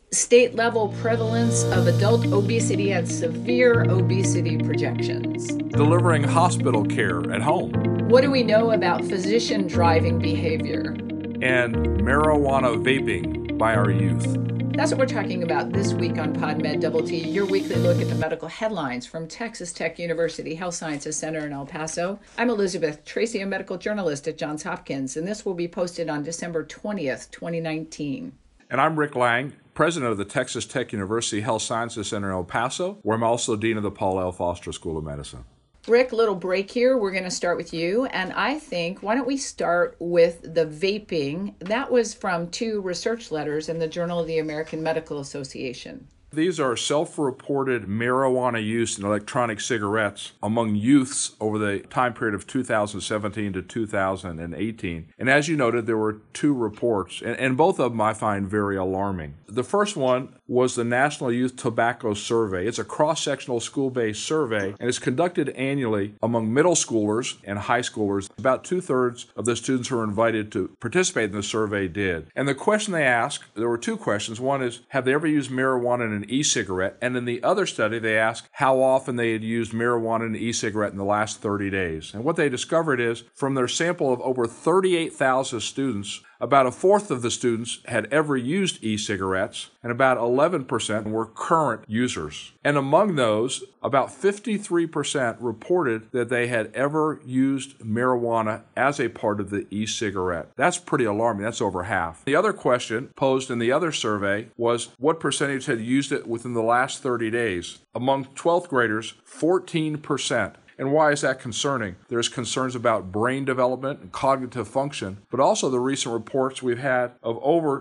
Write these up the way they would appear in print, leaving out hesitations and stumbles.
state level prevalence of adult obesity and severe obesity projections. Delivering hospital care at home. What do we know about physician driving behavior? And marijuana vaping by our youth. That's what we're talking about this week on PodMed Double T, your weekly look at the medical headlines from Texas Tech University Health Sciences Center in El Paso. I'm Elizabeth Tracy, a medical journalist at Johns Hopkins, and this will be posted on December 20th, 2019. And I'm Rick Lang, president of the Texas Tech University Health Sciences Center in El Paso, where I'm also dean of the Paul L. Foster School of Medicine. Rick, little break here. We're going to start with you. And I think, why don't we start with the vaping? That was from 2 research letters in the Journal of the American Medical Association. These are self-reported marijuana use in electronic cigarettes among youths over the time period of 2017 to 2018. And as you noted, there were 2 reports, and both of them I find very alarming. The first one was the National Youth Tobacco Survey. It's a cross-sectional school-based survey, and it's conducted annually among middle schoolers and high schoolers. About 2/3 of the students who were invited to participate in the survey did. And the question they asked, there were 2 questions. One is, have they ever used marijuana in an e-cigarette? And in the other study, they asked how often they had used marijuana in an e-cigarette in the last 30 days. And what they discovered is, from their sample of over 38,000 students, about 1/4 of the students had ever used e-cigarettes, and about 11% were current users. And among those, about 53% reported that they had ever used marijuana as a part of the e-cigarette. That's pretty alarming. That's over half. The other question posed in the other survey was what percentage had used it within the last 30 days. Among 12th graders, 14%. And why is that concerning? There's concerns about brain development and cognitive function, but also the recent reports we've had of over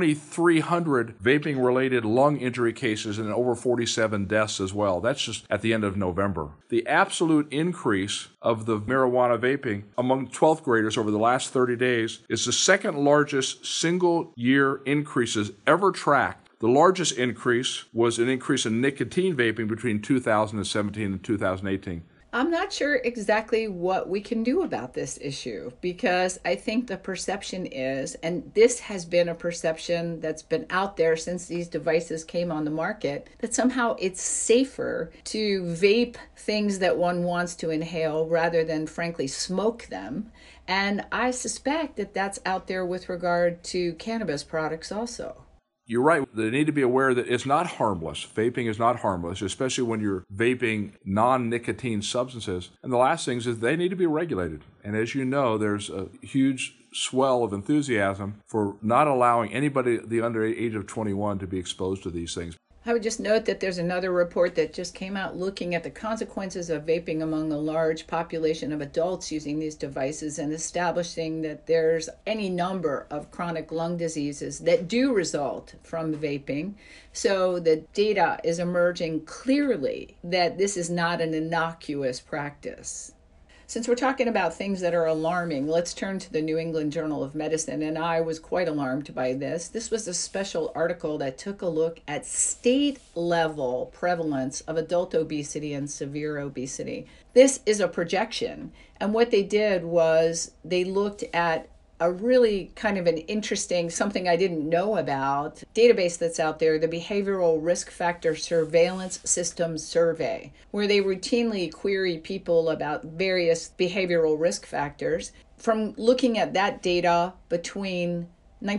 2,300 vaping-related lung injury cases and over 47 deaths as well. That's just at the end of November. The absolute increase of the marijuana vaping among 12th graders over the last 30 days is the second largest single-year increases ever tracked. The largest increase was an increase in nicotine vaping between 2017 and 2018. I'm not sure exactly what we can do about this issue, because I think the perception is, and this has been a perception that's been out there since these devices came on the market, that somehow it's safer to vape things that one wants to inhale rather than, frankly, smoke them. And I suspect that that's out there with regard to cannabis products also. You're right. They need to be aware that it's not harmless. Vaping is not harmless, especially when you're vaping non-nicotine substances. And the last thing is they need to be regulated. And as you know, there's a huge swell of enthusiasm for not allowing anybody the under age of 21 to be exposed to these things. I would just note that there's another report that just came out looking at the consequences of vaping among a large population of adults using these devices and establishing that there's any number of chronic lung diseases that do result from vaping. So the data is emerging clearly that this is not an innocuous practice. Since we're talking about things that are alarming, let's turn to the New England Journal of Medicine, and I was quite alarmed by this. This was a special article that took a look at state-level prevalence of adult obesity and severe obesity. This is a projection, and what they did was they looked at a really kind of an interesting, something I didn't know about, database that's out there, the Behavioral Risk Factor Surveillance System Survey, where they routinely query people about various behavioral risk factors. From looking at that data between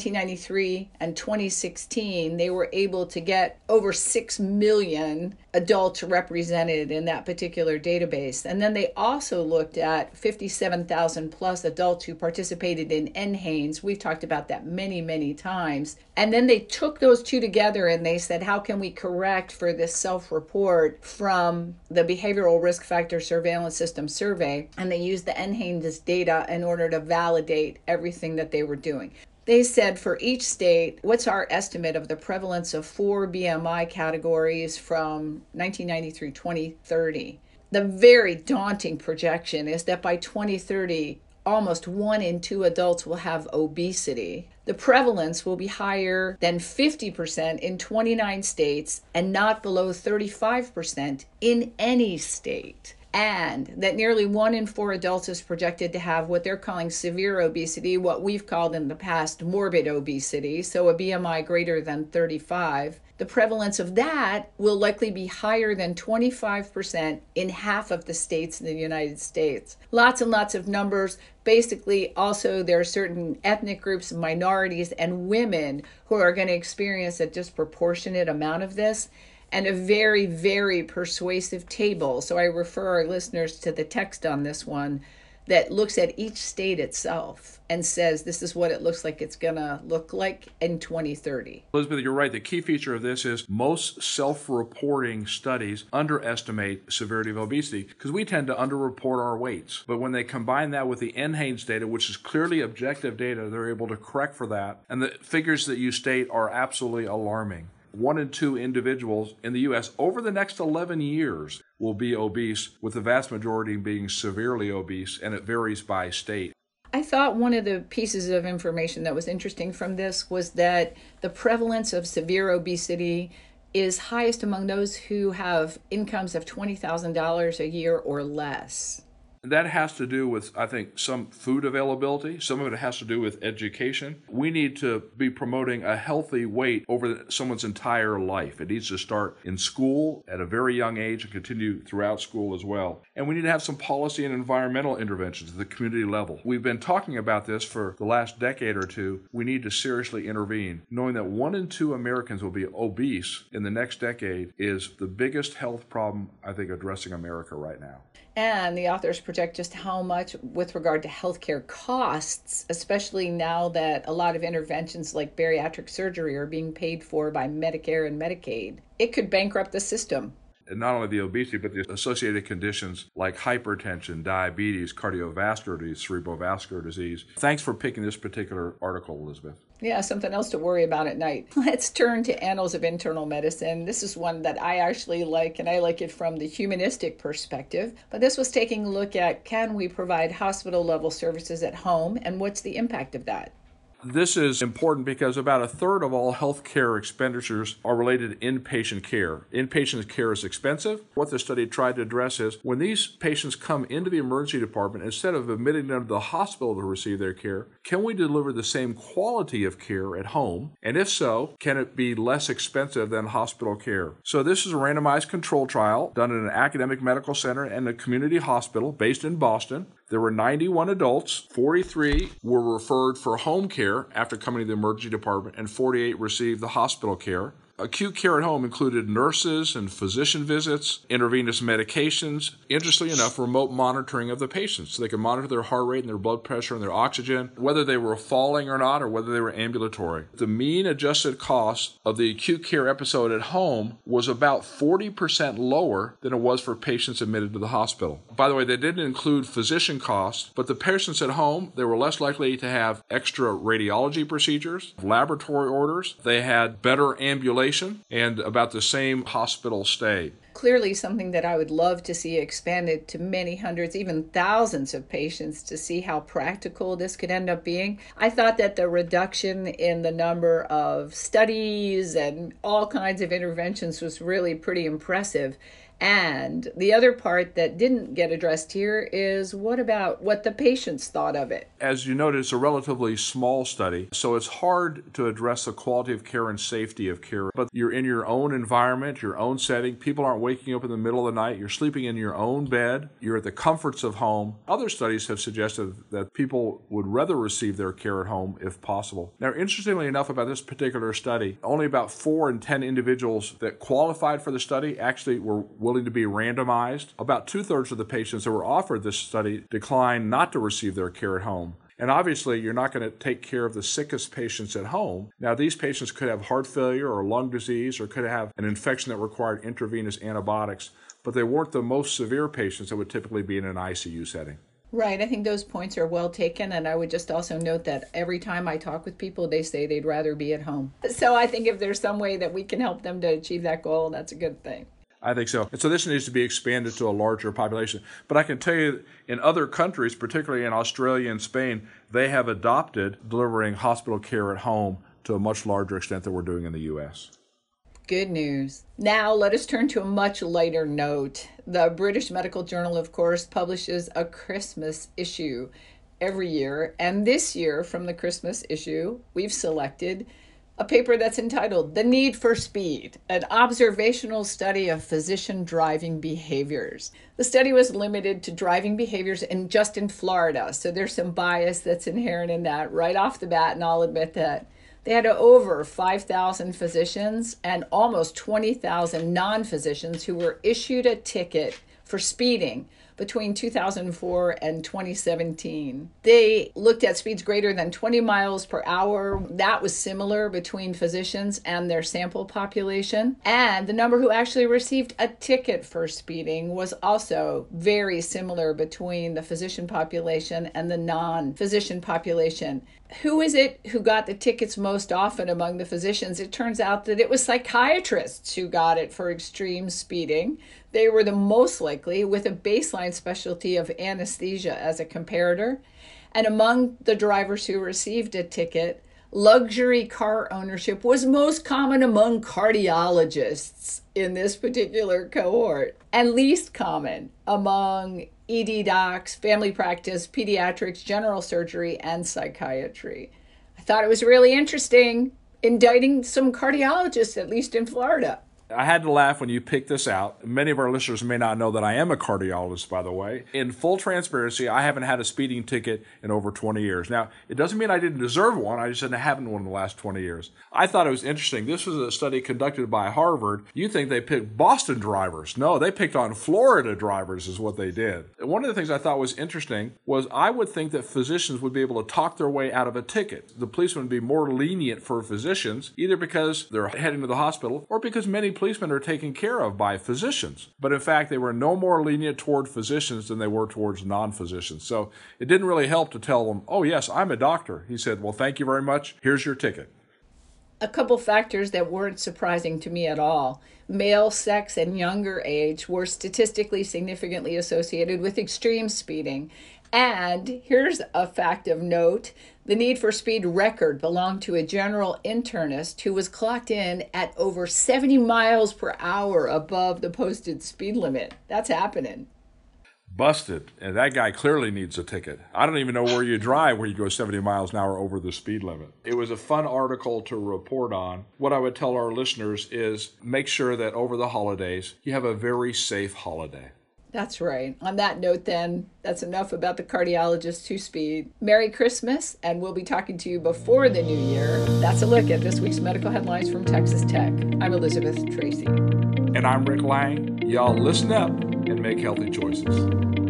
1993 and 2016, they were able to get over 6 million adults represented in that particular database. And then they also looked at 57,000 plus adults who participated in NHANES. We've talked about that many, many times. And then they took those 2 together and they said, how can we correct for this self-report from the Behavioral Risk Factor Surveillance System Survey? And they used the NHANES data in order to validate everything that they were doing. They said for each state, what's our estimate of the prevalence of 4 BMI categories from 1990 through 2030? The very daunting projection is that by 2030, almost 1 in 2 adults will have obesity. The prevalence will be higher than 50% in 29 states and not below 35% in any state. and that nearly 1 in 4 adults is projected to have what they're calling severe obesity, what we've called in the past morbid obesity, so a BMI greater than 35. The prevalence of that will likely be higher than 25% in half of the states in the United States. Lots and lots of numbers. Basically, also, there are certain ethnic groups, minorities, and women who are going to experience a disproportionate amount of this, and a very, very persuasive table. So I refer our listeners to the text on this one that looks at each state itself and says this is what it looks like it's going to look like in 2030. Elizabeth, you're right. The key feature of this is most self-reporting studies underestimate severity of obesity because we tend to underreport our weights. But when they combine that with the NHANES data, which is clearly objective data, they're able to correct for that. And the figures that you state are absolutely alarming. 1 in 2 individuals in the U.S. over the next 11 years will be obese, with the vast majority being severely obese, and it varies by state. I thought one of the pieces of information that was interesting from this was that the prevalence of severe obesity is highest among those who have incomes of $20,000 a year or less. That has to do with, I think, some food availability. Some of it has to do with education. We need to be promoting a healthy weight over someone's entire life. It needs to start in school at a very young age and continue throughout school as well. And we need to have some policy and environmental interventions at the community level. We've been talking about this for the last decade or two. We need to seriously intervene. Knowing that 1 in 2 Americans will be obese in the next decade is the biggest health problem, I think, addressing America right now. And the authors project just how much with regard to healthcare costs, especially now that a lot of interventions like bariatric surgery are being paid for by Medicare and Medicaid. It could bankrupt the system. And not only the obesity, but the associated conditions like hypertension, diabetes, cardiovascular disease, cerebrovascular disease. Thanks for picking this particular article, Elizabeth. Yeah, something else to worry about at night. Let's turn to Annals of Internal Medicine. This is one that I actually like, and I like it from the humanistic perspective. But this was taking a look at, can we provide hospital-level services at home, and what's the impact of that? This is important because about a third of all healthcare expenditures are related to inpatient care. Inpatient care is expensive. What the study tried to address is when these patients come into the emergency department, instead of admitting them to the hospital to receive their care, can we deliver the same quality of care at home? And if so, can it be less expensive than hospital care? So this is a randomized control trial done in an academic medical center and a community hospital based in Boston. There were 91 adults, 43 were referred for home care after coming to the emergency department, and 48 received the hospital care. Acute care at home included nurses and physician visits, intravenous medications, interestingly enough, remote monitoring of the patients. So they could monitor their heart rate and their blood pressure and their oxygen, whether they were falling or not, or whether they were ambulatory. The mean adjusted cost of the acute care episode at home was about 40% lower than it was for patients admitted to the hospital. By the way, they didn't include physician costs, but the patients at home, they were less likely to have extra radiology procedures, laboratory orders. They had better ambulation and about the same hospital stay. Clearly something that I would love to see expanded to many hundreds, even thousands of patients to see how practical this could end up being. I thought that the reduction in the number of studies and all kinds of interventions was really pretty impressive. And the other part that didn't get addressed here is what about what the patients thought of it? As you noted, it's a relatively small study, so it's hard to address the quality of care and safety of care. But you're in your own environment, your own setting. People aren't waking up in the middle of the night. You're sleeping in your own bed. You're at the comforts of home. Other studies have suggested that people would rather receive their care at home if possible. Now, interestingly enough about this particular study, only about 4 in 10 individuals that qualified for the study actually were willing to be randomized. About 2/3 of the patients that were offered this study declined not to receive their care at home. And obviously, you're not going to take care of the sickest patients at home. Now, these patients could have heart failure or lung disease or could have an infection that required intravenous antibiotics, but they weren't the most severe patients that would typically be in an ICU setting. Right. I think those points are well taken. And I would just also note that every time I talk with people, they say they'd rather be at home. So I think if there's some way that we can help them to achieve that goal, that's a good thing. I think so. And so this needs to be expanded to a larger population. But I can tell you in other countries, particularly in Australia and Spain, they have adopted delivering hospital care at home to a much larger extent than we're doing in the U.S. Good news. Now let us turn to a much lighter note. The British Medical Journal, of course, publishes a Christmas issue every year. And this year, from the Christmas issue, we've selected a paper that's entitled The Need for Speed, an observational study of physician driving behaviors. The study was limited to driving behaviors just in Florida, so there's some bias that's inherent in that right off the bat, and I'll admit that. They had over 5,000 physicians and almost 20,000 non-physicians who were issued a ticket for speeding between 2004 and 2017. They looked at speeds greater than 20 miles per hour. That was similar between physicians and their sample population. And the number who actually received a ticket for speeding was also very similar between the physician population and the non-physician population. Who is it who got the tickets most often among the physicians? It turns out that it was psychiatrists who got it for extreme speeding. They were the most likely, with a baseline specialty of anesthesia as a comparator. And among the drivers who received a ticket, luxury car ownership was most common among cardiologists in this particular cohort, and least common among ED docs, family practice, pediatrics, general surgery, and psychiatry. I thought it was really interesting, indicting some cardiologists, at least in Florida. I had to laugh when you picked this out. Many of our listeners may not know that I am a cardiologist, by the way. In full transparency, I haven't had a speeding ticket in over 20 years. Now, it doesn't mean I didn't deserve one. I just didn't have one in the last 20 years. I thought it was interesting. This was a study conducted by Harvard. You think they picked Boston drivers. No, they picked on Florida drivers is what they did. And one of the things I thought was interesting was I would think that physicians would be able to talk their way out of a ticket. The policemen would be more lenient for physicians, either because they're heading to the hospital or because many policemen are taken care of by physicians. But in fact, they were no more lenient toward physicians than they were towards non-physicians. So it didn't really help to tell them, oh yes, I'm a doctor. He said, well, thank you very much. Here's your ticket. A couple factors that weren't surprising to me at all. Male sex and younger age were statistically significantly associated with extreme speeding. And here's a fact of note. The Need for Speed record belonged to a general internist who was clocked in at over 70 miles per hour above the posted speed limit. That's happening. Busted. And that guy clearly needs a ticket. I don't even know where you drive where you go 70 miles an hour over the speed limit. It was a fun article to report on. What I would tell our listeners is make sure that over the holidays, you have a very safe holiday. That's right. On that note, then, that's enough about the cardiologists who speed. Merry Christmas, and we'll be talking to you before the new year. That's a look at this week's medical headlines from Texas Tech. I'm Elizabeth Tracy. And I'm Rick Lang. Y'all listen up and make healthy choices.